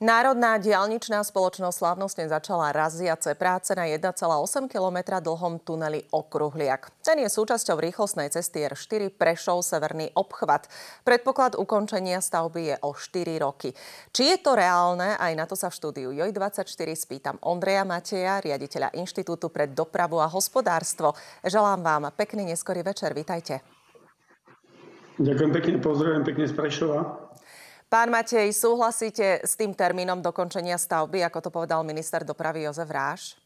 Národná diaľničná spoločnosť slávnostne začala razziace práce na 1,8 kilometra dlhom tuneli Okruhliak. Ten je súčasťou rýchlostnej cesty R4 Prešov-Severný obchvat. Predpoklad ukončenia stavby je o 4 roky. Či je to reálne, aj na to sa v štúdiu JOJ24 spýtam Ondreja Mateja, riaditeľa Inštitútu pre dopravu a hospodárstvo. Želám vám pekný neskorý večer, vitajte. Ďakujem pekne, pozdravujem pekne z Prešova. Pán Matej, súhlasíte s tým termínom dokončenia stavby, ako to povedal minister dopravy Jozef Ráš?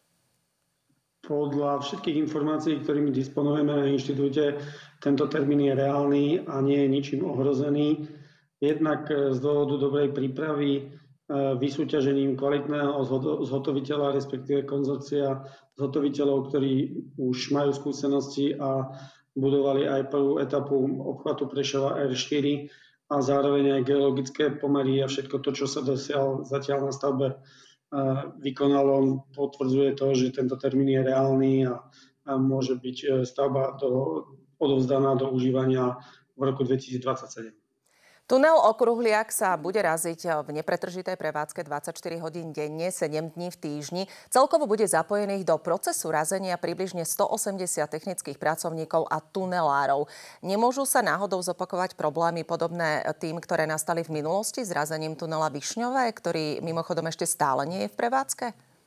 Podľa všetkých informácií, ktorými disponujeme na inštitúte, tento termín je reálny a nie je ničím ohrozený. Jednak z dôvodu dobrej prípravy, vysúťažením kvalitného zhotoviteľa, respektíve konzorcia zhotoviteľov, ktorí už majú skúsenosti a budovali aj prvú etapu obchvatu Prešova R4, a zároveň aj geologické pomery a všetko to, čo sa zatiaľ na stavbe vykonalo, potvrdzuje to, že tento termín je reálny a môže byť stavba odovzdaná do užívania v roku 2027. Tunel Okruhliak sa bude raziť v nepretržitej prevádzke 24 hodín denne, 7 dní v týždni. Celkovo bude zapojených do procesu razenia približne 180 technických pracovníkov a tunelárov. Nemôžu sa náhodou zopakovať problémy podobné tým, ktoré nastali v minulosti s razením tunela Višňové, ktorý mimochodom ešte stále nie je v prevádzke?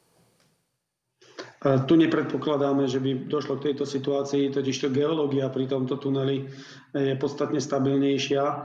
Tu nepredpokladáme, že by došlo k tejto situácii, totižto geológia pri tomto tuneli je podstatne stabilnejšia.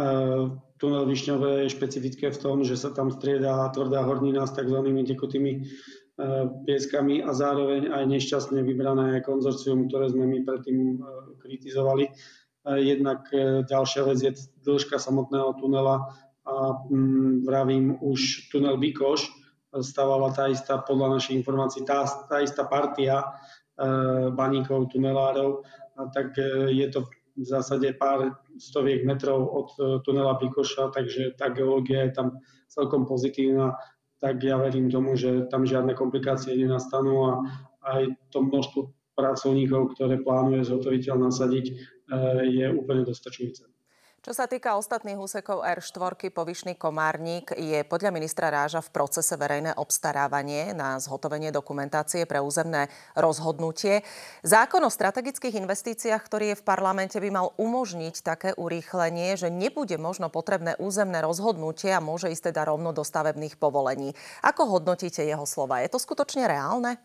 Tunel Višňové je špecifické v tom, že sa tam striedá tvrdá hornina s tzv. Tekutými pieskami a zároveň aj nešťastne vybrané konzorcium, ktoré sme my predtým kritizovali. Jednak ďalšia vec je dĺžka samotného tunela a vravím, už tunel Bikoš stavala tá istá, podľa našich informácií, tá istá partia baníkov, tunelárov, tak je to v zásade pár stoviek metrov od tunela Bikoša, takže tá geológia je tam celkom pozitívna, tak ja verím tomu, že tam žiadne komplikácie nenastanú a aj to množstvo pracovníkov, ktoré plánuje zhotoviteľ nasadiť, je úplne dostačujúce. Čo sa týka ostatných úsekov R4 Povyšný Komárnik, je podľa ministra Ráža v procese verejné obstarávanie na zhotovenie dokumentácie pre územné rozhodnutie. Zákon o strategických investíciách, ktorý je v parlamente, by mal umožniť také urýchlenie, že nebude možno potrebné územné rozhodnutie a môže ísť teda rovno do stavebných povolení. Ako hodnotíte jeho slova? Je to skutočne reálne?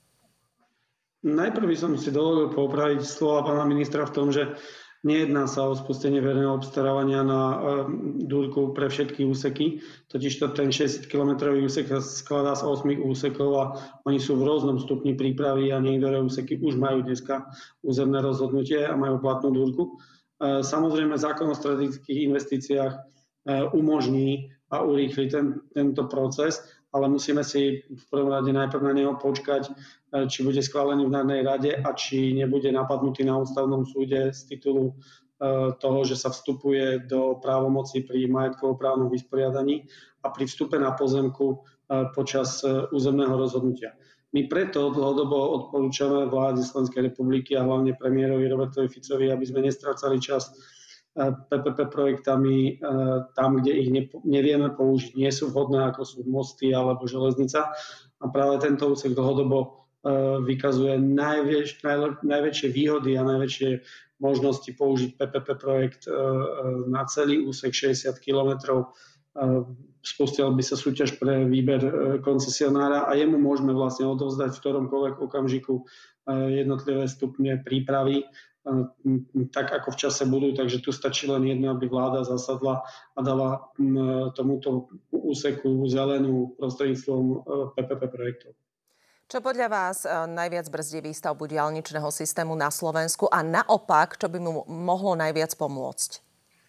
Najprv by som si dovolil popraviť slova pána ministra v tom, že nejedná sa o spustenie verejného obstarávania na dúrku pre všetky úseky, totižto ten 60-kilometrový úsek sa skladá z 8 úsekov a oni sú v rôznom stupni prípravy a niektoré úseky už majú dneska územné rozhodnutie a majú platnú dúrku. Samozrejme, zákon o strategických investíciách umožní a urýchli tento proces, ale musíme si v prvom rade najprv na neho počkať, či bude schválený v Národnej rade a či nebude napadnutý na ústavnom súde z titulu toho, že sa vstupuje do právomoci pri majetkovo-právnom vysporiadaní a pri vstupe na pozemku počas územného rozhodnutia. My preto dlhodobo odporúčame vláde Slovenskej republiky a hlavne premiérovi Robertovi Ficovi, aby sme nestrácali čas PPP projektami tam, kde ich nevieme použiť, nie sú vhodné, ako sú mosty alebo železnica. A práve tento úsek dlhodobo vykazuje najväčšie výhody a najväčšie možnosti použiť PPP projekt na celý úsek 60 kilometrov. Spustila by sa súťaž pre výber koncesionára a jemu môžeme vlastne odovzdať v ktoromkoľvek okamžiku jednotlivé stupne prípravy, tak ako v čase budú, takže tu stačí len jedno, aby vláda zasadla a dala tomuto úseku zelenú prostredníctvom PPP projektov. Čo podľa vás najviac brzdí výstavbu diaľničného systému na Slovensku a naopak, čo by mu mohlo najviac pomôcť?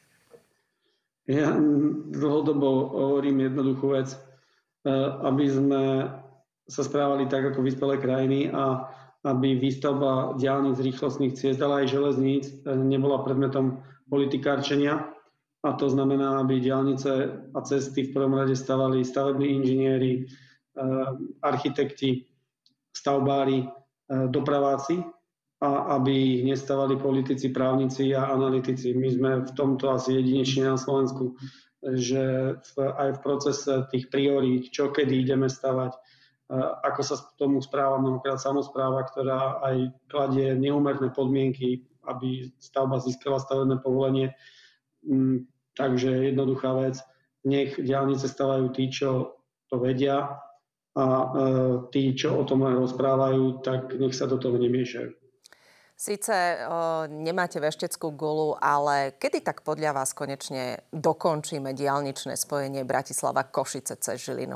Ja dlhodobo hovorím jednoduchú vec, aby sme sa správali tak ako vyspelé krajiny a aby výstavba diaľnic, rýchlostných ciest, ale aj železníc nebola predmetom politikárčenia. A to znamená, aby diaľnice a cesty v prvom rade stavali stavební inžinieri, architekti, stavbári, dopraváci a aby ich nestavali politici, právnici a analytici. My sme v tomto asi jedineční na Slovensku. že aj v procese tých priorít, čo kedy ideme stavať, ako sa k tomu správa mnohokrát samospráva, ktorá aj kladie neúmerné podmienky, aby stavba získala stavebné povolenie. Takže jednoduchá vec, nech diaľnice stavajú tí, čo to vedia, a tí, čo o tom len rozprávajú, tak nech sa do toho nemiešajú. Síce nemáte vešteckú gulu, ale kedy tak podľa vás konečne dokončíme diaľničné spojenie Bratislava-Košice cez Žilinu?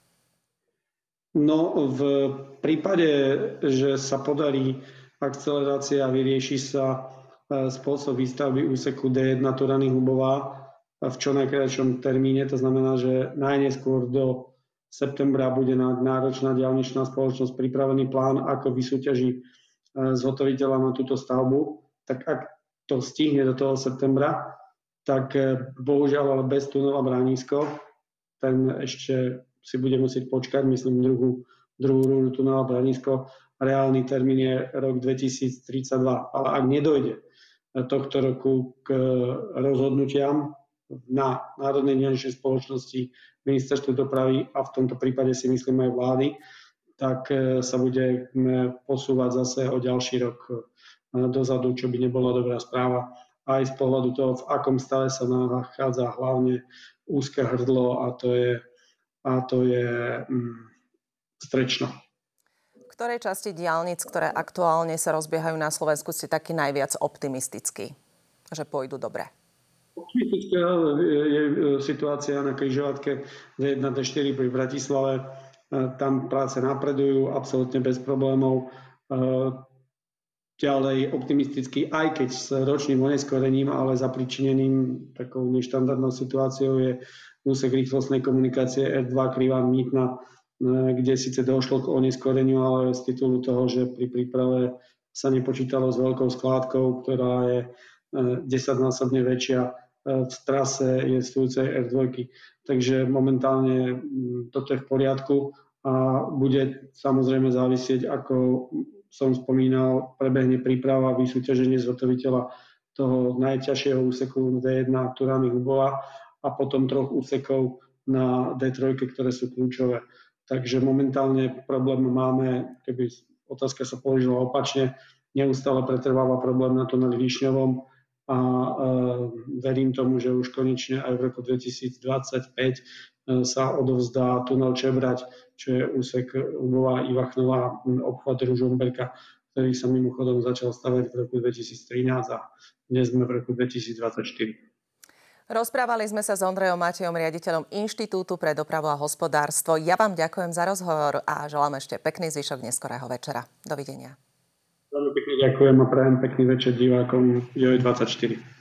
No, v prípade, že sa podarí akcelerácia a vyrieši sa spôsob výstavby úseku D1 Turany-Hubová v čo najkratšom termíne, to znamená, že najneskôr do septembra bude náročná diaľničná spoločnosť pripravený plán, ako vysúťaží zhotoviteľa na túto stavbu, tak ak to stihne do toho septembra, tak bohužiaľ ale bez tunela Bránisko, ten ešte si bude musieť počkať, myslím, druhú rúru tunela Bránisko. Reálny termín je rok 2032. Ale ak nedojde tohto roku k rozhodnutiam na Národnej diaľničnej spoločnosti, ministerstvu dopravy a v tomto prípade si myslím aj vlády, tak sa bude posúvať zase o ďalší rok dozadu, čo by nebola dobrá správa. Aj z pohľadu toho, v akom stave sa nachádza hlavne úzke hrdlo, a to je Strečno. V ktorej časti diaľnic, ktoré aktuálne sa rozbiehajú na Slovensku, ste taký najviac optimistický, že pôjdu dobre? Optimistická je situácia na križovatke D1, D4 pri Bratislave. Tam práce napredujú absolútne bez problémov. Ďalej optimisticky, aj keď s ročným oneskorením, ale zapričineným takou neštandardnou situáciou je úsek rýchlostnej komunikácie R2 Krivan-Mýtna, kde síce došlo k oneskoreniu, ale z titulu toho, že pri príprave sa nepočítalo s veľkou skládkou, ktorá je 10-násobne väčšia v trase jestvujúcej R2. Takže momentálne toto je v poriadku a bude samozrejme závisieť, ako som spomínal, prebehne príprava a vysúťaženie zhotoviteľa toho najťažšieho úseku D1 Turany-Hubová a potom 3 úsekov na D3, ktoré sú kľúčové. Takže momentálne problém máme, keby otázka sa položila opačne, neustále pretrváva problém na tuneli Višňovom a verím tomu, že už konečne aj v roku 2025 sa odovzdá tunel Čebrať, čo je úsek Hubová-Ivachnová, obchvat Ružomberka, ktorý sa mimochodom začal stavať v roku 2013 a dnes sme v roku 2024. Rozprávali sme sa s Ondrejom Matejom, riaditeľom Inštitútu pre dopravu a hospodárstvo. Ja vám ďakujem za rozhovor a želám ešte pekný zvyšok neskorého večera. Dovidenia. Veľmi pekne ďakujem a prajem pekný večer divákom JOJ24.